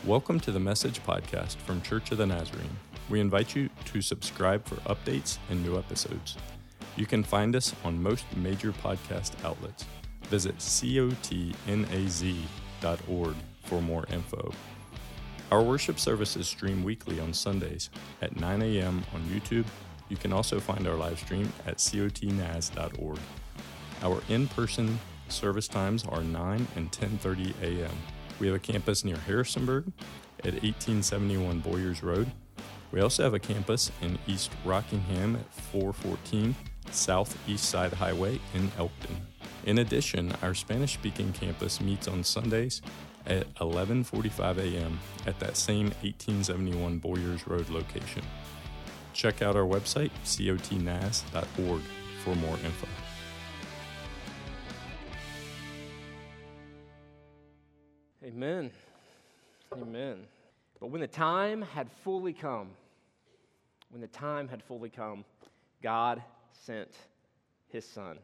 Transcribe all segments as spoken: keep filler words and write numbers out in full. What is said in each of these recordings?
Welcome to the Message Podcast from Church of the Nazarene. We invite you to subscribe for updates and new episodes. You can find us on most major podcast outlets. Visit cotnaz dot org for more info. Our worship services stream weekly on Sundays at nine a.m. on YouTube. You can also find our live stream at cotnaz dot org. Our in-person service times are nine and ten thirty a.m. We have a campus near Harrisonburg at eighteen seventy-one Boyers Road. We also have a campus in East Rockingham at four fourteen South East Side Highway in Elkton. In addition, our Spanish-speaking campus meets on Sundays at eleven forty-five a.m. at that same eighteen seventy-one Boyers Road location. Check out our website, cotnaz dot org, for more info. Amen. Amen. But when the time had fully come, when the time had fully come, God sent his son.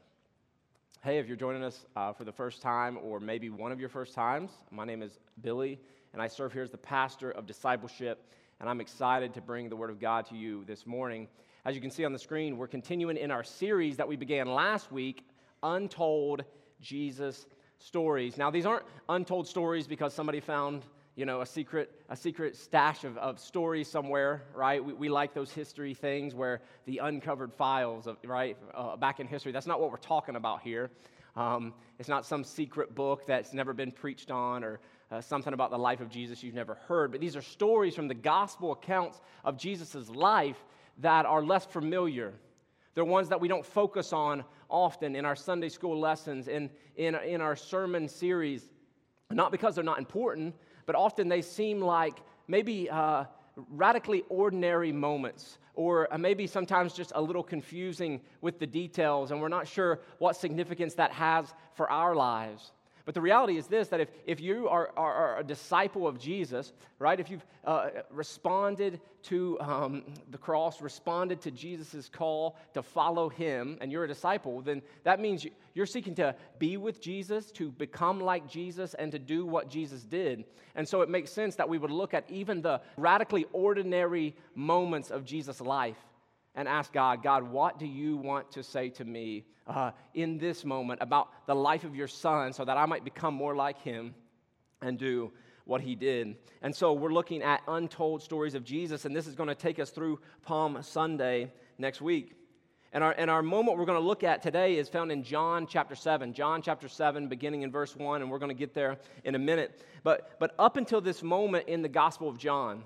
Hey, if you're joining us uh, for the first time or maybe one of your first times, my name is Billy, and I serve here as the pastor of discipleship, and I'm excited to bring the word of God to you this morning. As you can see on the screen, we're continuing in our series that we began last week, Untold Jesus Stories. Now, these aren't untold stories because somebody found, you know, a secret a secret stash of, of stories somewhere, right? We, we like those history things where the uncovered files, of right, uh, back in history. That's not what we're talking about here. Um, it's not some secret book that's never been preached on or uh, something about the life of Jesus you've never heard. But these are stories from the gospel accounts of Jesus' life that are less familiar. They're ones that we don't focus on often in our Sunday school lessons, in, in, in our sermon series, not because they're not important, but often they seem like maybe uh, radically ordinary moments, or uh, maybe sometimes just a little confusing with the details, and we're not sure what significance that has for our lives. But the reality is this, that if, if you are, are, are a disciple of Jesus, right, if you've uh, responded to um, the cross, responded to Jesus' call to follow him, and you're a disciple, then that means you're seeking to be with Jesus, to become like Jesus, and to do what Jesus did. And so it makes sense that we would look at even the radically ordinary moments of Jesus' life and ask God, God, what do you want to say to me uh, in this moment about the life of your son so that I might become more like him and do what he did? And so we're looking at untold stories of Jesus, and this is going to take us through Palm Sunday next week. And our, and our moment we're going to look at today is found in John chapter seven. John chapter seven, beginning in verse one, and we're going to get there in a minute. But, but up until this moment in the Gospel of John,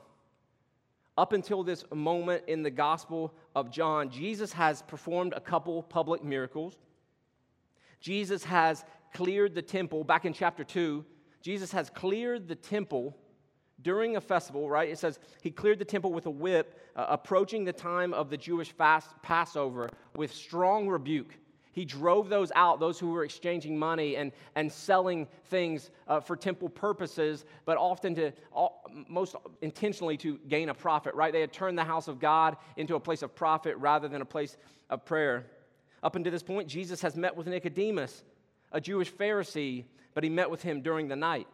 Up until this moment in the Gospel of John, Jesus has performed a couple public miracles. Jesus has cleared the temple. Back in chapter two, Jesus has cleared the temple during a festival, right? It says he cleared the temple with a whip, uh, approaching the time of the Jewish fast Passover with strong rebuke. He drove those out, those who were exchanging money and, and selling things uh, for temple purposes, but often to, all, most intentionally to gain a profit, right? They had turned the house of God into a place of profit rather than a place of prayer. Up until this point, Jesus has met with Nicodemus, a Jewish Pharisee, but he met with him during the night.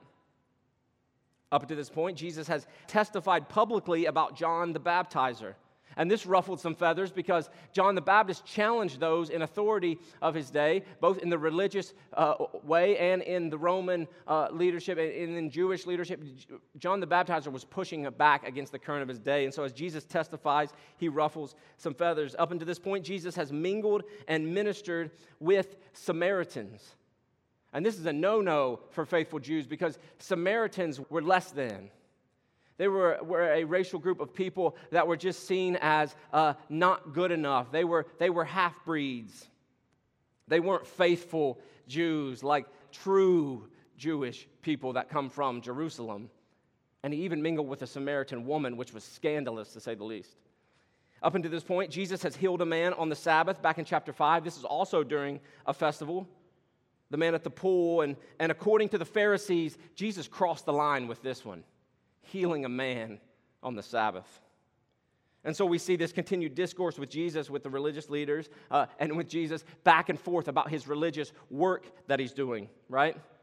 Up until this point, Jesus has testified publicly about John the Baptizer. And this ruffled some feathers because John the Baptist challenged those in authority of his day, both in the religious uh, way and in the Roman uh, leadership and in Jewish leadership. John the Baptizer was pushing back against the current of his day. And so as Jesus testifies, he ruffles some feathers. Up until this point, Jesus has mingled and ministered with Samaritans. And this is a no-no for faithful Jews because Samaritans were less than. They were, were a racial group of people that were just seen as uh, not good enough. They were, they were half-breeds. They weren't faithful Jews like true Jewish people that come from Jerusalem. And he even mingled with a Samaritan woman, which was scandalous to say the least. Up until this point, Jesus has healed a man on the Sabbath back in chapter five. This is also during a festival. The man at the pool. And, and according to the Pharisees, Jesus crossed the line with this one, healing a man on the Sabbath. And so we see this continued discourse with Jesus, with the religious leaders, uh, and with Jesus back and forth about his religious work that he's doing, right?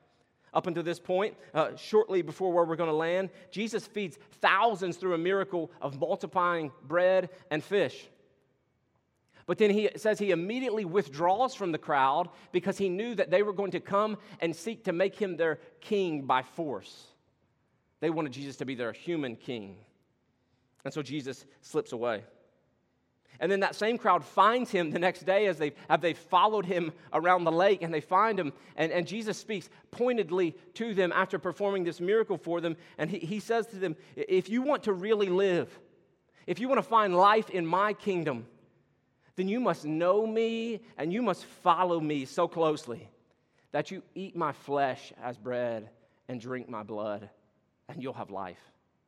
Up until this point, uh, shortly before where we're going to land, Jesus feeds thousands through a miracle of multiplying bread and fish. But then he it says he immediately withdraws from the crowd because he knew that they were going to come and seek to make him their king by force. They wanted Jesus to be their human king. And so Jesus slips away. And then that same crowd finds him the next day as they have they followed him around the lake, and they find him, and, and Jesus speaks pointedly to them after performing this miracle for them, and he, he says to them, if you want to really live, if you want to find life in my kingdom, then you must know me and you must follow me so closely that you eat my flesh as bread and drink my blood, and you'll have life.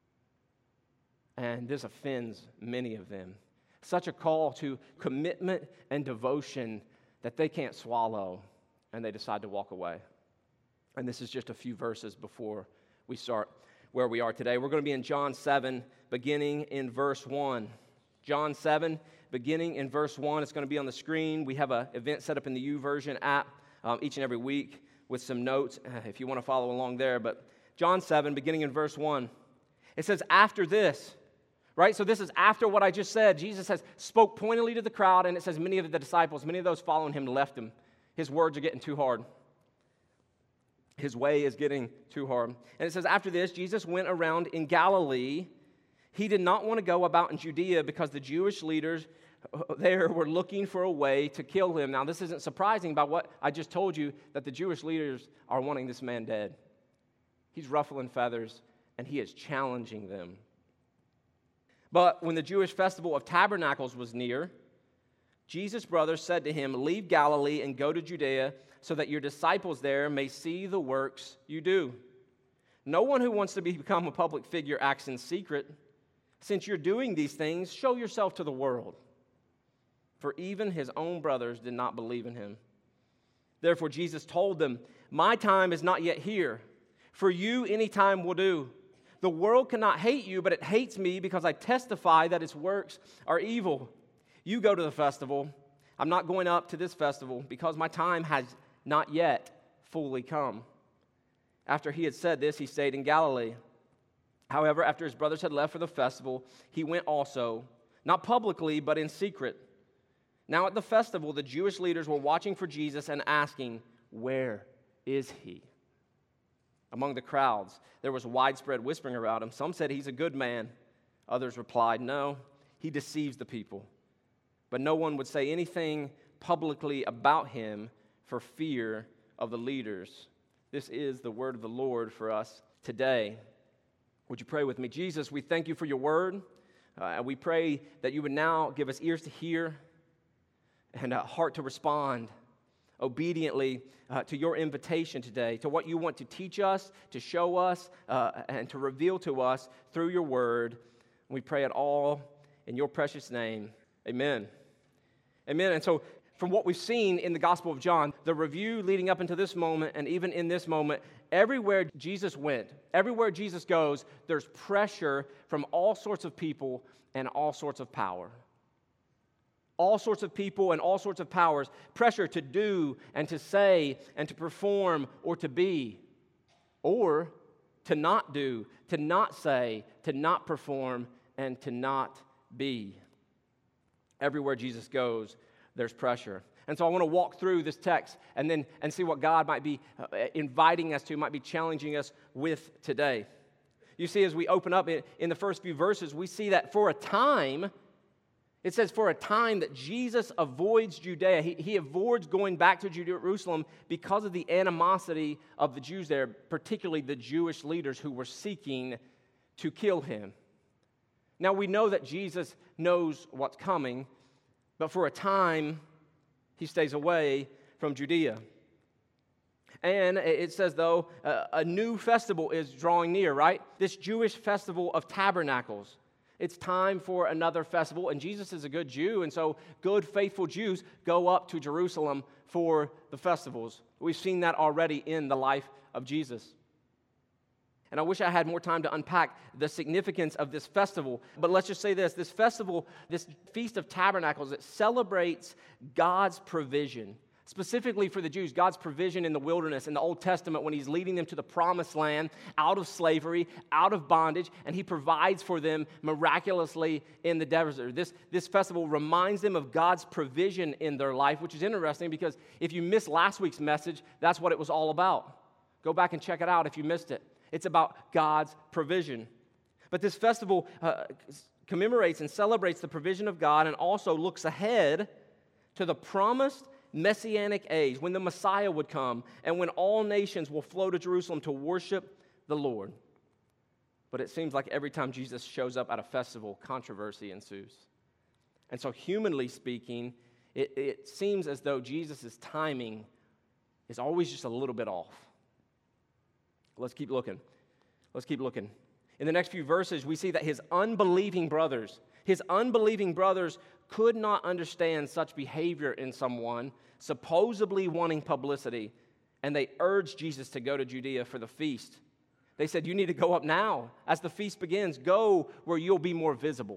And this offends many of them. Such a call to commitment and devotion that they can't swallow, and they decide to walk away. And this is just a few verses before we start where we are today. We're going to be in John seven, beginning in verse one. John seven, beginning in verse one. It's going to be on the screen. We have an event set up in the YouVersion app um, each and every week with some notes uh, if you want to follow along there. But John seven, beginning in verse one, it says, after this, right? So this is after what I just said. Jesus has spoke pointedly to the crowd, and it says many of the disciples, many of those following him left him. His words are getting too hard. His way is getting too hard. And it says, after this, Jesus went around in Galilee. He did not want to go about in Judea because the Jewish leaders there were looking for a way to kill him. Now, this isn't surprising by what I just told you, that the Jewish leaders are wanting this man dead. He's ruffling feathers, and he is challenging them. But when the Jewish festival of tabernacles was near, Jesus' brothers said to him, leave Galilee and go to Judea so that your disciples there may see the works you do. No one who wants to become a public figure acts in secret. Since you're doing these things, show yourself to the world. For even his own brothers did not believe in him. Therefore Jesus told them, my time is not yet here. For you any time will do. The world cannot hate you, but it hates me because I testify that its works are evil. You go to the festival. I'm not going up to this festival because my time has not yet fully come. After he had said this, he stayed in Galilee. However, after his brothers had left for the festival, he went also, not publicly, but in secret. Now at the festival, the Jewish leaders were watching for Jesus and asking, where is he? Among the crowds, there was widespread whispering about him. Some said he's a good man. Others replied, no, he deceives the people. But no one would say anything publicly about him for fear of the leaders. This is the word of the Lord for us today. Would you pray with me? Jesus, we thank you for your word. Uh, and we pray that you would now give us ears to hear and a heart to respond obediently uh, to your invitation today, to what you want to teach us, to show us, uh, and to reveal to us through your word. We pray it all in your precious name. Amen. Amen. And so from what we've seen in the Gospel of John, the review leading up into this moment, and even in this moment, everywhere Jesus went, everywhere Jesus goes, there's pressure from all sorts of people and all sorts of power. All sorts of people and all sorts of powers, pressure to do and to say and to perform or to be, or to not do, to not say, to not perform, and to not be. Everywhere Jesus goes, there's pressure. And so I want to walk through this text and then and see what God might be uh, inviting us to, might be challenging us with today. You see, as we open up in, in the first few verses, we see that for a time, it says for a time that Jesus avoids Judea. He, he avoids going back to Jerusalem because of the animosity of the Jews there, particularly the Jewish leaders who were seeking to kill him. Now, we know that Jesus knows what's coming, but for a time, he stays away from Judea. And it says, though, uh, a new festival is drawing near, right? This Jewish festival of tabernacles. It's time for another festival, and Jesus is a good Jew, and so good, faithful Jews go up to Jerusalem for the festivals. We've seen that already in the life of Jesus. And I wish I had more time to unpack the significance of this festival, but let's just say this. This festival, this Feast of Tabernacles, it celebrates God's provision Specifically for the Jews, God's provision in the wilderness in the Old Testament when he's leading them to the promised land, out of slavery, out of bondage, and he provides for them miraculously in the desert. This, this festival reminds them of God's provision in their life, which is interesting because if you missed last week's message, that's what it was all about. Go back and check it out if you missed it. It's about God's provision. But this festival uh, commemorates and celebrates the provision of God and also looks ahead to the promised Messianic age, when the Messiah would come and when all nations will flow to Jerusalem to worship the Lord. But it seems like every time Jesus shows up at a festival, controversy ensues. And so humanly speaking, it, it seems as though Jesus' timing is always just a little bit off. Let's keep looking. Let's keep looking. In the next few verses, we see that his unbelieving brothers, his unbelieving brothers could not understand such behavior in someone supposedly wanting publicity, and they urged Jesus to go to Judea for the feast. They said, you need to go up now. As the feast begins, go where you'll be more visible.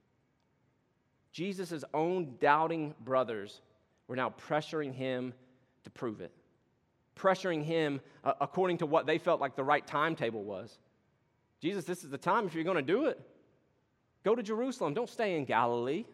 Jesus' own doubting brothers were now pressuring him to prove it, pressuring him uh, according to what they felt like the right timetable was. Jesus, this is the time if you're going to do it. Go to Jerusalem. Don't stay in Galilee.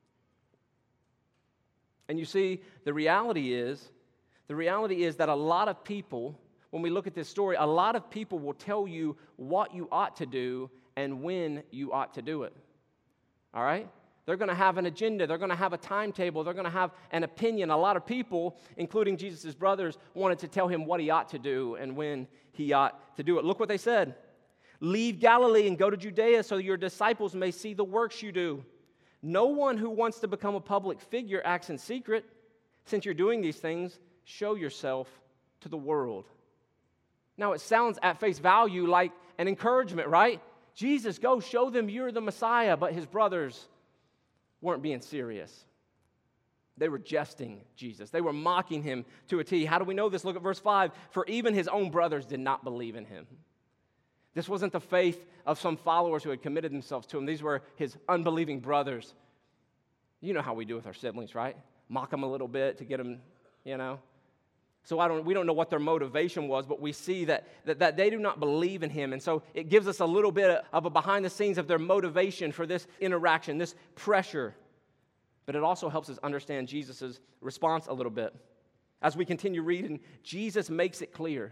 And you see, the reality is, the reality is that a lot of people, when we look at this story, a lot of people will tell you what you ought to do and when you ought to do it. All right? They're going to have an agenda. They're going to have a timetable. They're going to have an opinion. A lot of people, including Jesus' brothers, wanted to tell him what he ought to do and when he ought to do it. Look what they said. Leave Galilee and go to Judea so your disciples may see the works you do. No one who wants to become a public figure acts in secret. Since you're doing these things, show yourself to the world. Now, it sounds at face value like an encouragement, right? Jesus, go show them you're the Messiah. But his brothers weren't being serious. They were jesting Jesus. They were mocking him to a T. How do we know this? Look at verse five. For even his own brothers did not believe in him. This wasn't the faith of some followers who had committed themselves to him. These were his unbelieving brothers. You know how we do with our siblings, right? Mock them a little bit to get them, you know. So I don't, we don't know what their motivation was, but we see that, that, that they do not believe in him. And so it gives us a little bit of a behind the scenes of their motivation for this interaction, this pressure. But it also helps us understand Jesus' response a little bit. As we continue reading, Jesus makes it clear.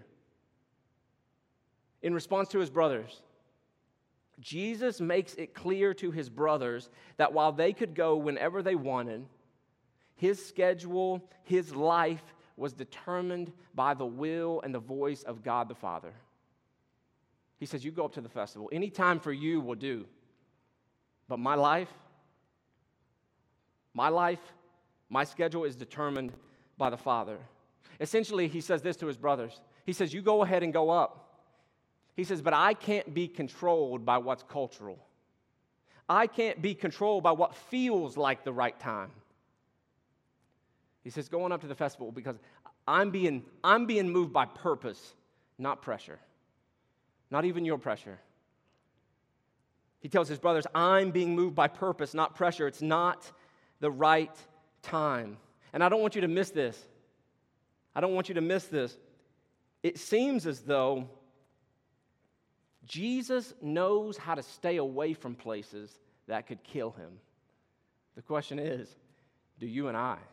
In response to his brothers, Jesus makes it clear to his brothers that while they could go whenever they wanted, his schedule, his life was determined by the will and the voice of God the Father. He says, you go up to the festival. Any time for you will do. But my life, my life, my schedule is determined by the Father. Essentially, he says this to his brothers. He says, you go ahead and go up. He says, but I can't be controlled by what's cultural. I can't be controlled by what feels like the right time. He says, going up to the festival because I'm being, I'm being moved by purpose, not pressure. Not even your pressure. He tells his brothers, I'm being moved by purpose, not pressure. It's not the right time. And I don't want you to miss this. I don't want you to miss this. It seems as though Jesus knows how to stay away from places that could kill him. The question is, do you and I?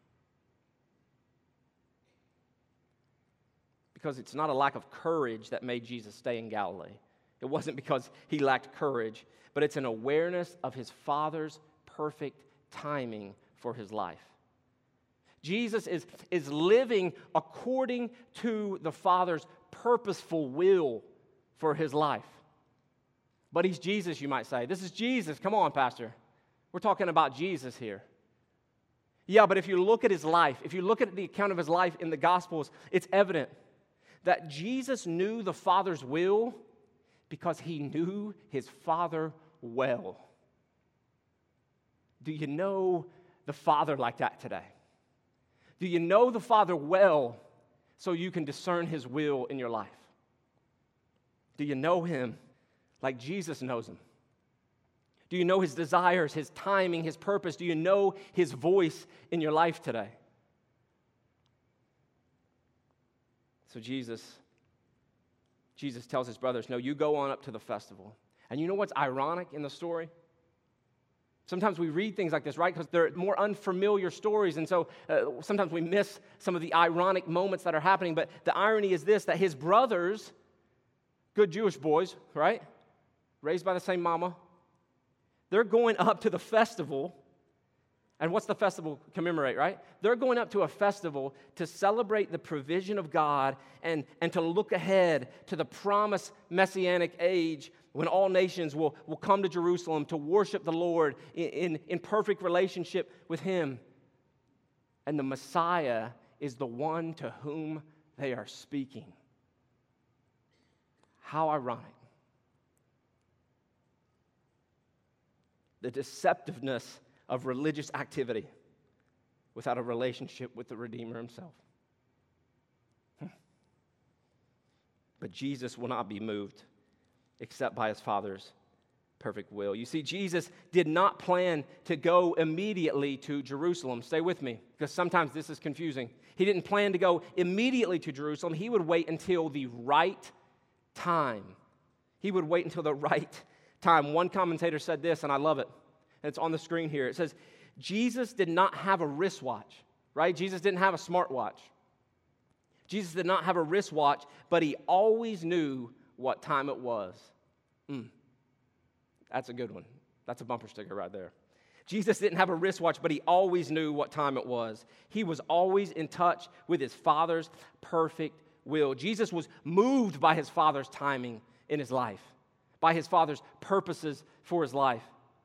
Because it's not a lack of courage that made Jesus stay in Galilee. It wasn't because he lacked courage, but it's an awareness of his Father's perfect timing for his life. Jesus is, is living according to the Father's purposeful will for his life. But he's Jesus, you might say. This is Jesus. Come on, Pastor. We're talking about Jesus here. Yeah, but if you look at his life, if you look at the account of his life in the Gospels, it's evident that Jesus knew the Father's will because he knew his Father well. Do you know the Father like that today? Do you know the Father well so you can discern his will in your life? Do you know him like Jesus knows him? Do you know his desires, his timing, his purpose? Do you know his voice in your life today? So Jesus, Jesus tells his brothers, no, you go on up to the festival. And you know what's ironic in the story? Sometimes we read things like this, right? Because they're more unfamiliar stories. And so uh, sometimes we miss some of the ironic moments that are happening. But the irony is this, that his brothers, good Jewish boys, right? Raised by the same mama. They're going up to the festival. And what's the festival commemorate, right? They're going up to a festival to celebrate the provision of God and, and to look ahead to the promised messianic age when all nations will, will come to Jerusalem to worship the Lord in, in, in perfect relationship with Him. And the Messiah is the one to whom they are speaking. How ironic. The deceptiveness of religious activity without a relationship with the Redeemer Himself. But Jesus will not be moved except by His Father's perfect will. You see, Jesus did not plan to go immediately to Jerusalem. Stay with me, because sometimes this is confusing. He didn't plan to go immediately to Jerusalem. He would wait until the right time. He would wait until the right time. One commentator said this, and I love it. And it's on the screen here. It says, Jesus did not have a wristwatch, right? Jesus didn't have a smartwatch. Jesus did not have a wristwatch, but He always knew what time it was. Mm. That's a good one. That's a bumper sticker right there. Jesus didn't have a wristwatch, but He always knew what time it was. He was always in touch with His Father's perfect will. Jesus was moved by His Father's timing in His life, by His Father's purposes for His life.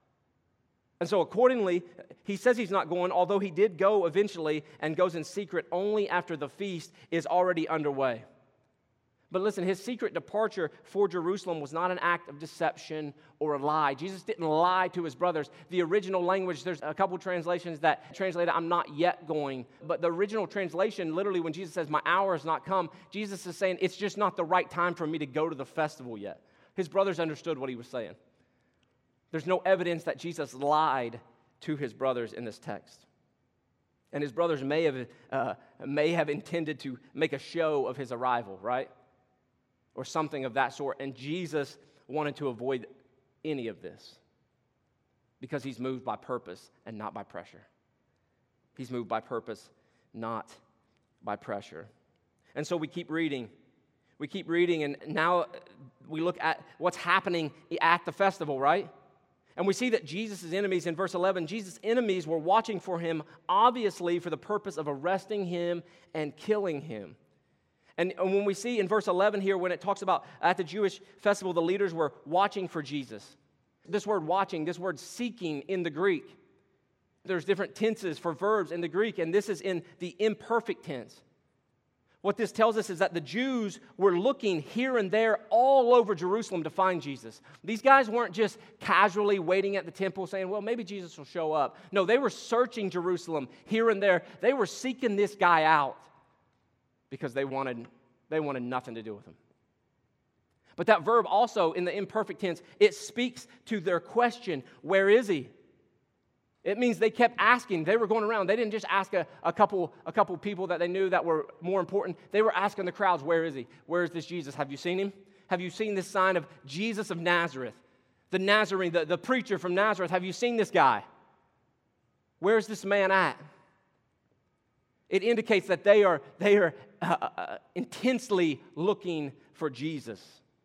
And so accordingly, He says He's not going, although He did go eventually and goes in secret only after the feast is already underway. But listen, His secret departure for Jerusalem was not an act of deception or a lie. Jesus didn't lie to His brothers. The original language, there's a couple translations that translate it, I'm not yet going. But the original translation, literally when Jesus says, my hour has not come, Jesus is saying, it's just not the right time for me to go to the festival yet. His brothers understood what He was saying. There's no evidence that Jesus lied to His brothers in this text. And His brothers may have, uh, may have intended to make a show of His arrival, right? Or something of that sort. And Jesus wanted to avoid any of this because He's moved by purpose and not by pressure. He's moved by purpose, not by pressure. And so we keep reading. We keep reading, and now we look at what's happening at the festival, right? And we see that Jesus' enemies, in verse eleven, Jesus' enemies were watching for Him, obviously for the purpose of arresting Him and killing Him. And when we see in verse eleven here, when it talks about at the Jewish festival, the leaders were watching for Jesus. This word watching, this word seeking in the Greek. There's different tenses for verbs in the Greek, and this is in the imperfect tense. What this tells us is that the Jews were looking here and there all over Jerusalem to find Jesus. These guys weren't just casually waiting at the temple saying, well, maybe Jesus will show up. No, they were searching Jerusalem here and there. They were seeking this guy out because they wanted, they wanted nothing to do with him. But that verb also in the imperfect tense, it speaks to their question, where is He? It means they kept asking. They were going around. They didn't just ask a, a couple a couple people that they knew that were more important. They were asking the crowds, where is He? Where is this Jesus? Have you seen Him? Have you seen this sign of Jesus of Nazareth? The Nazarene, the, the preacher from Nazareth. Have you seen this guy? Where's this man at? It indicates that they are, they are uh, uh, intensely looking for Jesus.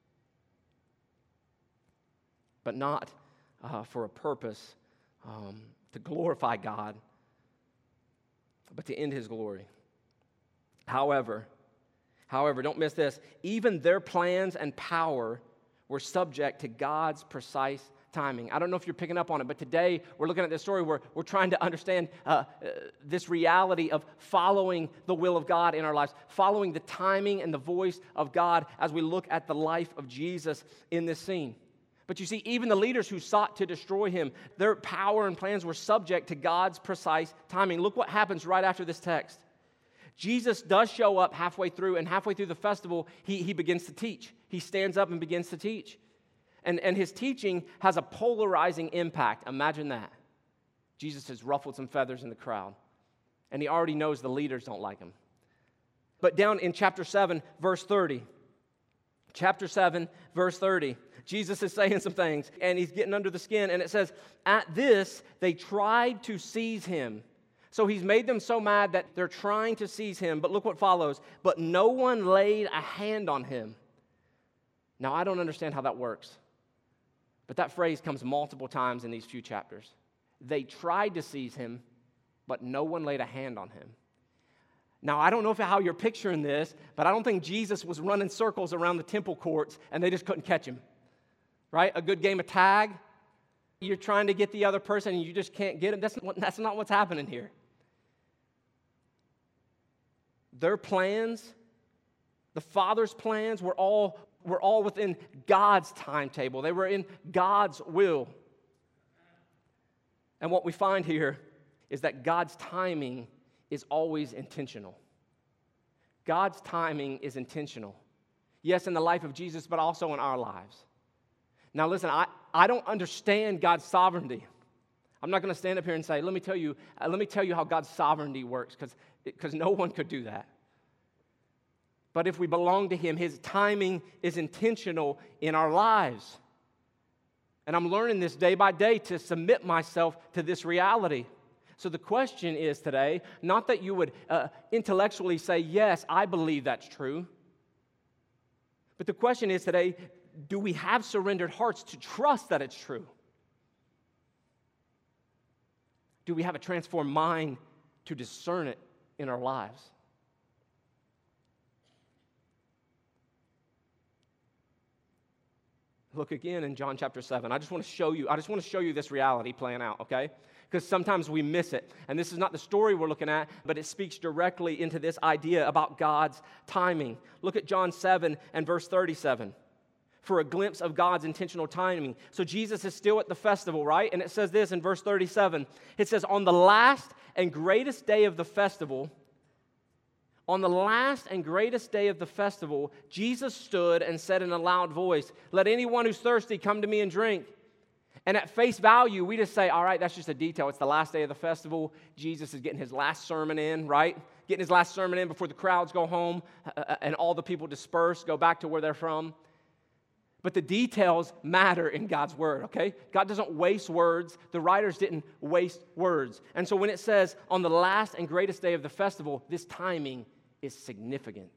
But not uh, for a purpose um, to glorify God, but to end His glory. However, however, don't miss this, even their plans and power were subject to God's precise timing. I don't know if you're picking up on it, but today we're looking at this story where we're trying to understand uh, uh, this reality of following the will of God in our lives, following the timing and the voice of God as we look at the life of Jesus in this scene. But you see, even the leaders who sought to destroy Him, their power and plans were subject to God's precise timing. Look what happens right after this text. Jesus does show up halfway through, and halfway through the festival, he, he begins to teach. He stands up and begins to teach. And, and His teaching has a polarizing impact. Imagine that. Jesus has ruffled some feathers in the crowd, and He already knows the leaders don't like Him. But down in chapter seven, verse thirty, chapter seven, verse thirty, Jesus is saying some things, and he's getting under the skin, and it says, at this, they tried to seize him. So he's made them so mad that they're trying to seize him, but look what follows. But no one laid a hand on him. Now, I don't understand how that works, but that phrase comes multiple times in these few chapters. They tried to seize him, but no one laid a hand on him. Now, I don't know if how you're picturing this, but I don't think Jesus was running circles around the temple courts and they just couldn't catch him, right? A good game of tag, you're trying to get the other person and you just can't get him. That's not, that's not what's happening here. Their plans, the Father's plans, were all, were all within God's timetable. They were in God's will. And what we find here is that God's timing is always intentional. God's timing is intentional. Yes, in the life of Jesus, but also in our lives. Now listen, I, I don't understand God's sovereignty. I'm not going to stand up here and say, let me tell you, uh, let me tell you how God's sovereignty works, because because no one could do that. But if we belong to him, his timing is intentional in our lives. And I'm learning this day by day to submit myself to this reality. So the question is today, not that you would uh, intellectually say, yes, I believe that's true. But the question is today, do we have surrendered hearts to trust that it's true? Do we have a transformed mind to discern it in our lives? Look again in John chapter seven. I just want to show you, I just want to show you this reality playing out, okay? Because sometimes we miss it. And this is not the story we're looking at, but it speaks directly into this idea about God's timing. Look at John seven and verse thirty-seven for a glimpse of God's intentional timing. So Jesus is still at the festival, right? And it says this in verse thirty-seven. It says, on the last and greatest day of the festival, on the last and greatest day of the festival, Jesus stood and said in a loud voice, let anyone who's thirsty come to me and drink. And at face value, we just say, all right, that's just a detail. It's the last day of the festival. Jesus is getting his last sermon in, right? Getting his last sermon in before the crowds go home uh, and all the people disperse, go back to where they're from. But the details matter in God's word, okay? God doesn't waste words. The writers didn't waste words. And so when it says, on the last and greatest day of the festival, this timing is significant.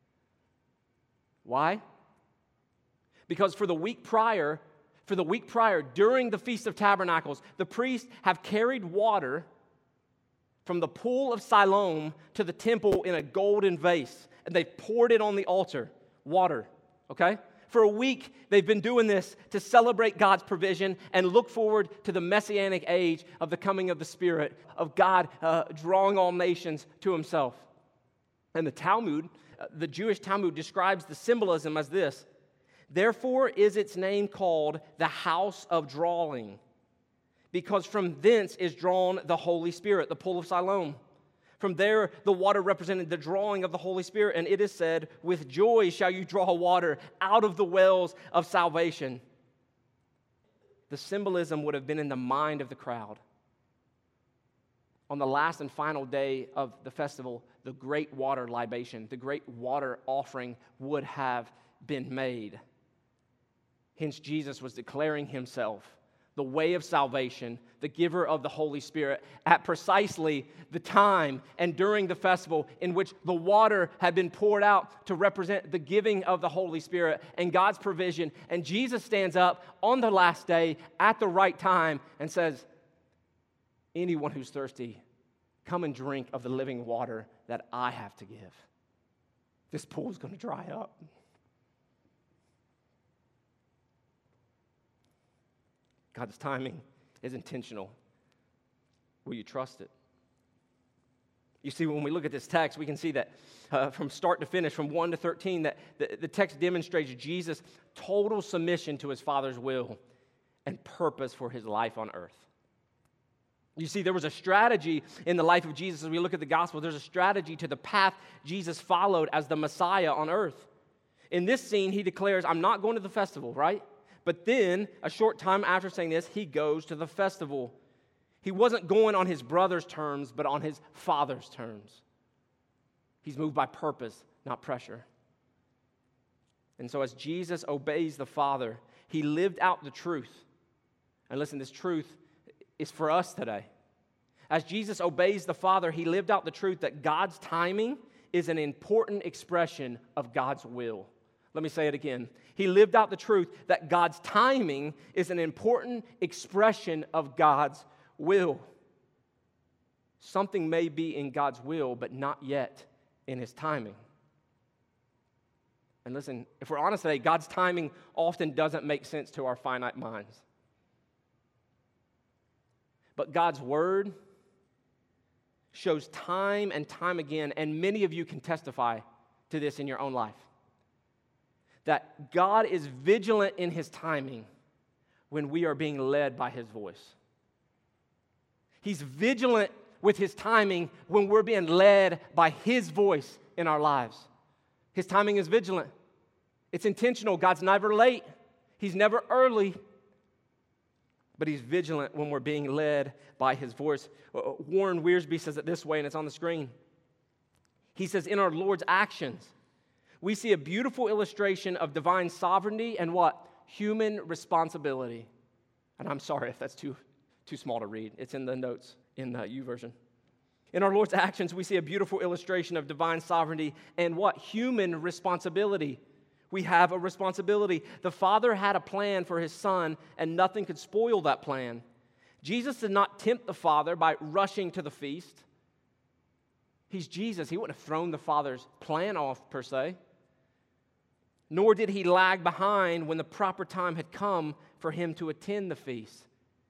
Why? Because for the week prior, For the week prior, during the Feast of Tabernacles, the priests have carried water from the pool of Siloam to the temple in a golden vase, and they've poured it on the altar, water, okay? For a week, they've been doing this to celebrate God's provision and look forward to the messianic age of the coming of the Spirit, of God uh, drawing all nations to himself. And the Talmud, uh, the Jewish Talmud describes the symbolism as this. Therefore is its name called the house of drawing, because from thence is drawn the Holy Spirit, the pool of Siloam. From there, the water represented the drawing of the Holy Spirit, and it is said, with joy shall you draw water out of the wells of salvation. The symbolism would have been in the mind of the crowd. On the last and final day of the festival, the great water libation, the great water offering would have been made. Hence, Jesus was declaring himself the way of salvation, the giver of the Holy Spirit, at precisely the time and during the festival in which the water had been poured out to represent the giving of the Holy Spirit and God's provision. And Jesus stands up on the last day at the right time and says, anyone who's thirsty, come and drink of the living water that I have to give. This pool is going to dry up. God's timing is intentional. Will you trust it? You see, when we look at this text, we can see that uh, from start to finish, from one to thirteen, that the, the text demonstrates Jesus' total submission to his Father's will and purpose for his life on earth. You see, there was a strategy in the life of Jesus. As we look at the gospel, there's a strategy to the path Jesus followed as the Messiah on earth. In this scene, he declares, I'm not going to the festival, right? But then, a short time after saying this, he goes to the festival. He wasn't going on his brother's terms, but on his Father's terms. He's moved by purpose, not pressure. And so as Jesus obeys the Father, he lived out the truth. And listen, this truth is for us today. As Jesus obeys the Father, he lived out the truth that God's timing is an important expression of God's will. Let me say it again. He lived out the truth that God's timing is an important expression of God's will. Something may be in God's will, but not yet in his timing. And listen, if we're honest today, God's timing often doesn't make sense to our finite minds. But God's word shows time and time again, and many of you can testify to this in your own life, that God is vigilant in his timing when we are being led by his voice. He's vigilant with his timing when we're being led by his voice in our lives. His timing is vigilant. It's intentional. God's never late. He's never early. But he's vigilant when we're being led by his voice. Warren Wiersbe says it this way, and it's on the screen. He says, in our Lord's actions, we see a beautiful illustration of divine sovereignty and what? Human responsibility. And I'm sorry if that's too, too small to read. It's in the notes in the YouVersion. In our Lord's actions, we see a beautiful illustration of divine sovereignty and what? Human responsibility. We have a responsibility. The Father had a plan for his Son, and nothing could spoil that plan. Jesus did not tempt the Father by rushing to the feast. He's Jesus. He wouldn't have thrown the Father's plan off, per se. Nor did he lag behind when the proper time had come for him to attend the feast.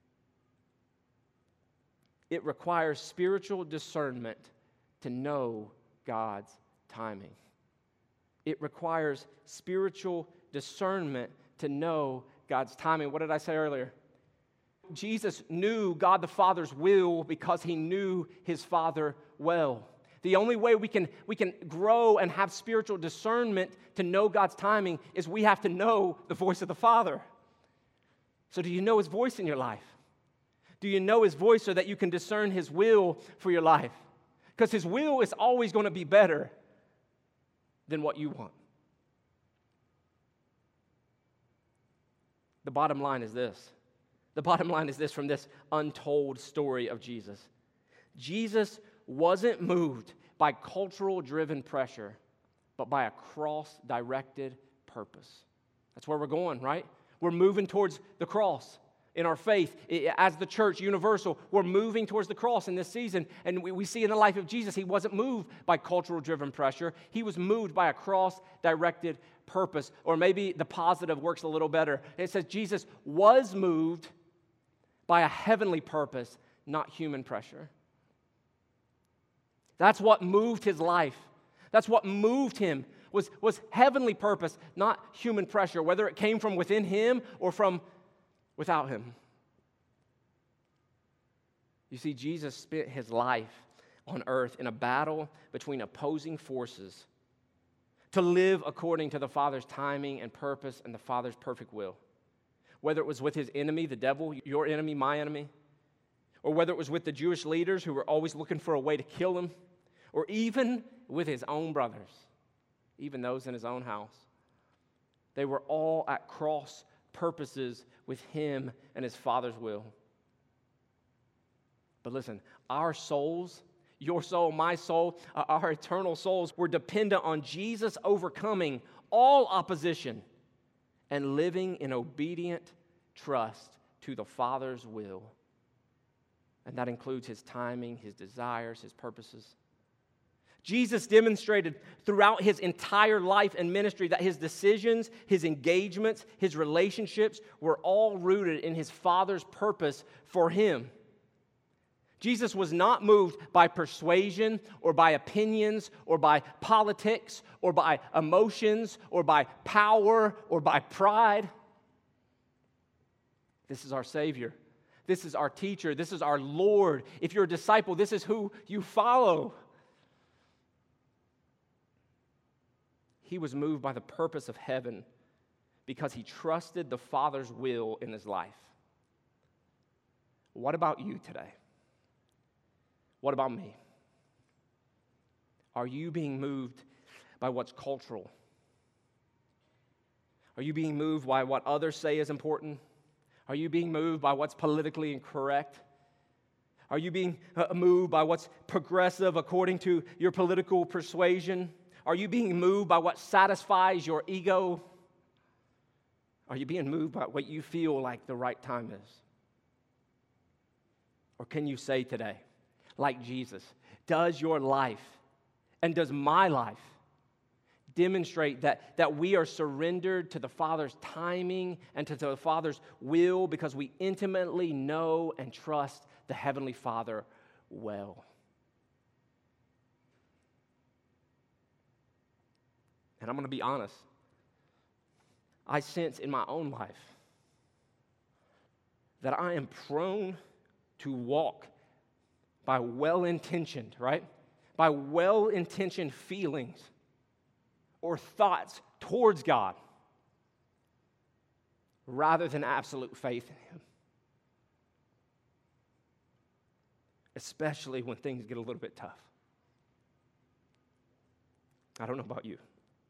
It requires spiritual discernment to know God's timing. It requires spiritual discernment to know God's timing. What did I say earlier? Jesus knew God the Father's will because he knew his Father well. The only way we can, we can grow and have spiritual discernment to know God's timing is we have to know the voice of the Father. So do you know his voice in your life? Do you know his voice so that you can discern his will for your life? Because his will is always going to be better than what you want. The bottom line is this. The bottom line is this from this untold story of Jesus. Jesus wasn't moved by cultural-driven pressure, but by a cross-directed purpose. That's where we're going, right? We're moving towards the cross. In our faith, as the church, universal, we're moving towards the cross in this season. And we, we see in the life of Jesus, he wasn't moved by cultural-driven pressure. He was moved by a cross-directed purpose. Or maybe the positive works a little better. It says Jesus was moved by a heavenly purpose, not human pressure. That's what moved his life. That's what moved him, was, was heavenly purpose, not human pressure, whether it came from within him or from without him. You see, Jesus spent his life on earth in a battle between opposing forces to live according to the Father's timing and purpose and the Father's perfect will. Whether it was with his enemy, the devil, your enemy, my enemy, or whether it was with the Jewish leaders who were always looking for a way to kill him, or even with his own brothers, even those in his own house. They were all at cross purposes with him and his Father's will. But listen, our souls, your soul, my soul, uh, our eternal souls were dependent on Jesus overcoming all opposition and living in obedient trust to the Father's will. And that includes his timing, his desires, his purposes. Jesus demonstrated throughout his entire life and ministry that his decisions, his engagements, his relationships were all rooted in his Father's purpose for him. Jesus was not moved by persuasion or by opinions or by politics or by emotions or by power or by pride. This is our Savior. This is our teacher. This is our Lord. If you're a disciple, this is who you follow. He was moved by the purpose of heaven because he trusted the Father's will in his life. What about you today? What about me? Are you being moved by what's cultural? Are you being moved by what others say is important? Are you being moved by what's politically incorrect? Are you being uh, moved by what's progressive according to your political persuasion? Are you being moved by what satisfies your ego? Are you being moved by what you feel like the right time is? Or can you say today, like Jesus, does your life and does my life demonstrate that, that we are surrendered to the Father's timing and to the Father's will because we intimately know and trust the Heavenly Father well? And I'm going to be honest. I sense in my own life that I am prone to walk by well-intentioned, right? By well-intentioned feelings or thoughts towards God rather than absolute faith in Him. Especially when things get a little bit tough. I don't know about you.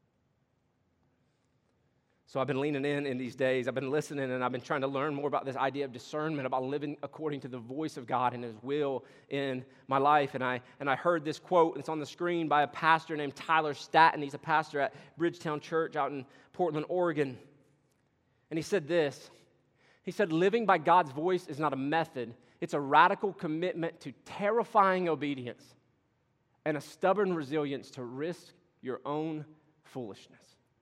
So I've been leaning in in these days. I've been listening, and I've been trying to learn more about this idea of discernment, about living according to the voice of God and His will in my life. And I and I heard this quote, and it's on the screen, by a pastor named Tyler Staton. He's a pastor at Bridgetown Church out in Portland, Oregon. And he said this. He said, living by God's voice is not a method. It's a radical commitment to terrifying obedience and a stubborn resilience to risk your own foolishness.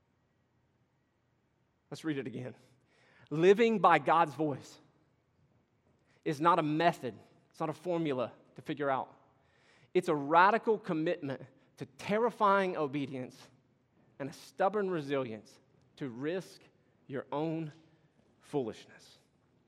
Let's read it again. Living by God's voice is not a method. It's not a formula to figure out. It's a radical commitment to terrifying obedience and a stubborn resilience to risk your own foolishness.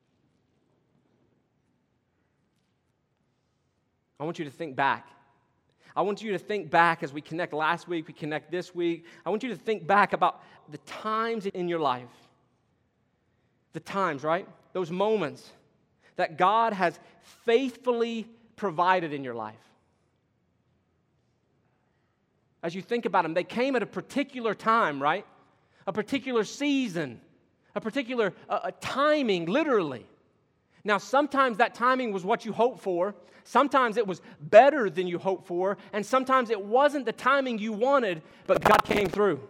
I want you to think back. I want you to think back as we connect last week, we connect this week. I want you to think back about the times in your life. The times, right? Those moments that God has faithfully provided in your life. As you think about them, they came at a particular time, right? A particular season, a particular uh, a timing, literally. Now, sometimes that timing was what you hoped for. Sometimes it was better than you hoped for. And sometimes it wasn't the timing you wanted, but God came through.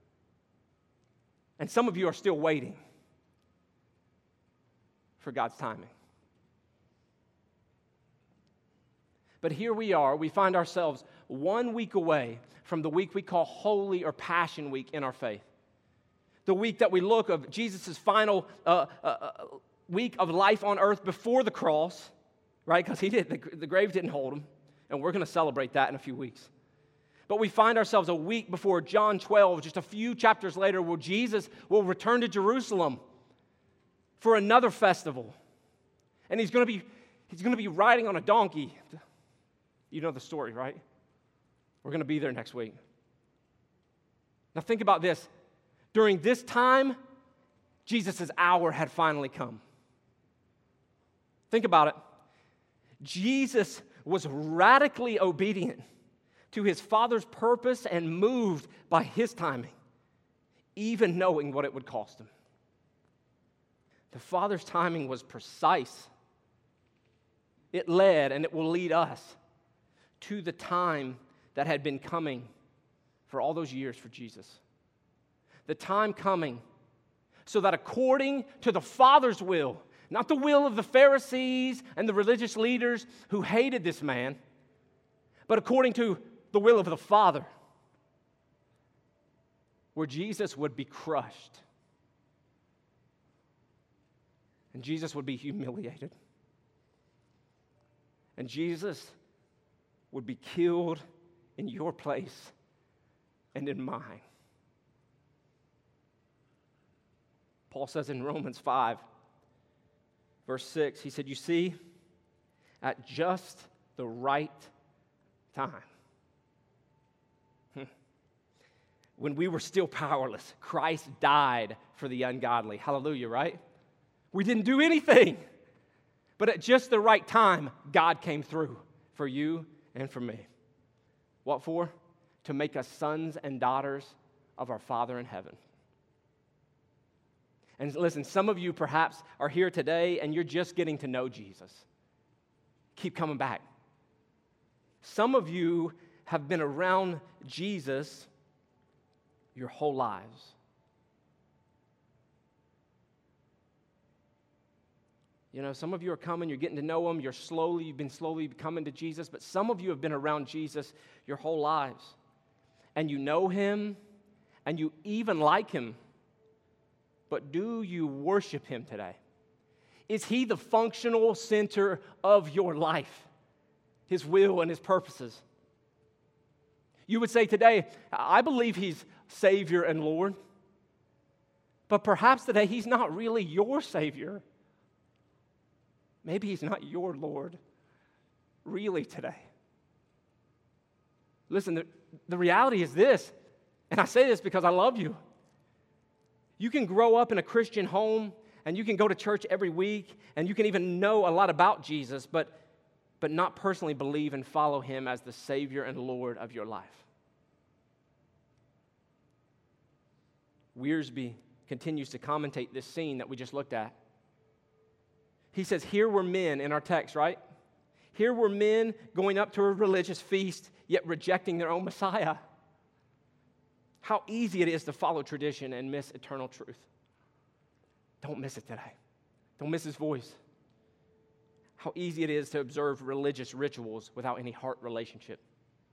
And some of you are still waiting for God's timing. But here we are. We find ourselves one week away from the week we call Holy or Passion Week in our faith. The week that we look of Jesus' final uh, uh, week of life on earth before the cross, right? Because he did the, the grave didn't hold him, and we're going to celebrate that in a few weeks. But we find ourselves a week before John twelve, just a few chapters later, where Jesus will return to Jerusalem for another festival. And he's going to be he's going to be riding on a donkey. You know the story, right? We're going to be there next week. Now think about this. During this time, Jesus' hour had finally come. Think about it. Jesus was radically obedient to his Father's purpose and moved by his timing, even knowing what it would cost him. The Father's timing was precise. It led, and it will lead us to the time that had been coming for all those years for Jesus. The time coming so that according to the Father's will, not the will of the Pharisees and the religious leaders who hated this man, but according to the will of the Father, where Jesus would be crushed and Jesus would be humiliated and Jesus would be killed in your place and in mine. Paul says in Romans five, verse six, he said, you see, at just the right time, when we were still powerless, Christ died for the ungodly. Hallelujah, right? We didn't do anything. But at just the right time, God came through for you and for me. What for? to make us sons and daughters of our Father in heaven. And listen, some of you perhaps are here today and you're just getting to know Jesus. Keep coming back. Some of you have been around Jesus your whole lives. You know, some of you are coming, you're getting to know him, you're slowly, you've been slowly coming to Jesus, but some of you have been around Jesus your whole lives. And you know him, and you even like him. But do you worship him today? Is he the functional center of your life? His will and his purposes? You would say today, I believe he's Savior and Lord. But perhaps today he's not really your Savior. Maybe he's not your Lord really today. Listen, the, the reality is this, and I say this because I love you. You can grow up in a Christian home, and you can go to church every week, and you can even know a lot about Jesus, but, but not personally believe and follow him as the Savior and Lord of your life. Wiersbe continues to commentate this scene that we just looked at. He says, here were men in our text, right? Here were men going up to a religious feast, yet rejecting their own Messiah. How easy it is to follow tradition and miss eternal truth. Don't miss it today. Don't miss his voice. How easy it is to observe religious rituals without any heart relationship.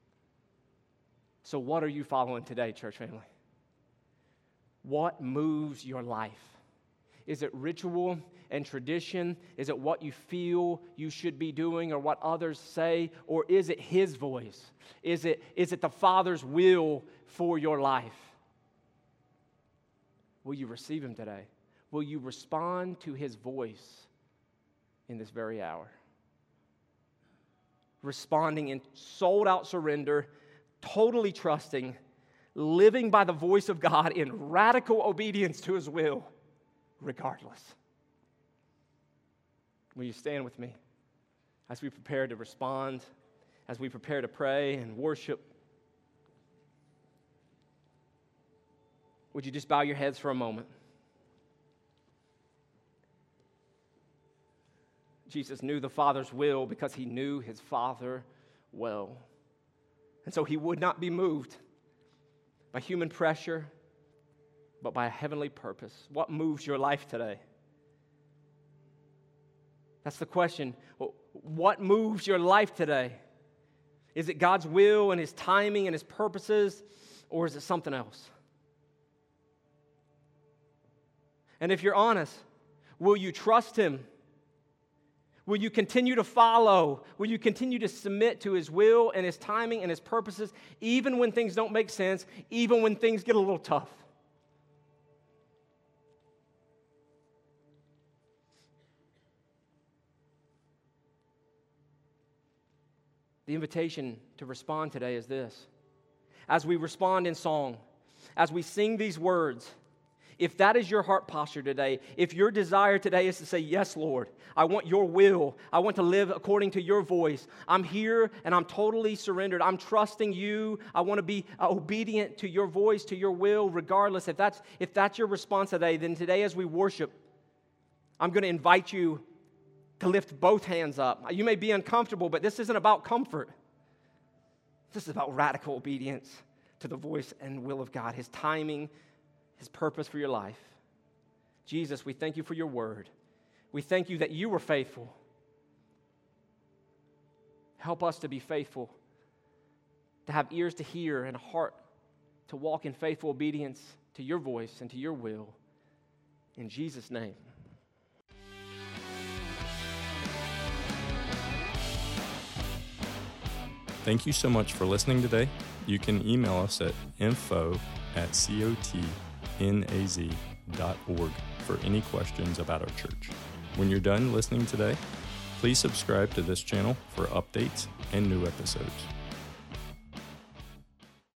So what are you following today, church family? What moves your life? Is it ritual and tradition? Is it what you feel you should be doing or what others say? Or is it his voice? Is it, is it the Father's will for your life? Will you receive him today? Will you respond to his voice in this very hour? Responding in sold-out surrender, totally trusting, living by the voice of God in radical obedience to his will, regardless. Will you stand with me as we prepare to respond, as we prepare to pray and worship? Would you just bow your heads for a moment? Jesus knew the Father's will because he knew his Father well. And so he would not be moved by human pressure, but by a heavenly purpose. What moves your life today? That's the question. What moves your life today? Is it God's will and his timing and his purposes, or is it something else? And if you're honest, will you trust him? Will you continue to follow? Will you continue to submit to his will and his timing and his purposes, even when things don't make sense, even when things get a little tough? The invitation to respond today is this. As we respond in song, as we sing these words, if that is your heart posture today, if your desire today is to say, yes, Lord, I want your will, I want to live according to your voice, I'm here and I'm totally surrendered, I'm trusting you, I want to be obedient to your voice, to your will, regardless. If that's, if that's your response today, then today as we worship, I'm going to invite you to lift both hands up. You may be uncomfortable, but this isn't about comfort. This is about radical obedience to the voice and will of God, his timing, his purpose for your life. Jesus, we thank you for your word. We thank you that you were faithful. Help us to be faithful, to have ears to hear and a heart to walk in faithful obedience to your voice and to your will. In Jesus' name. Thank you so much for listening today. You can email us at info at cotnaz dot org for any questions about our church. When you're done listening today, please subscribe to this channel for updates and new episodes.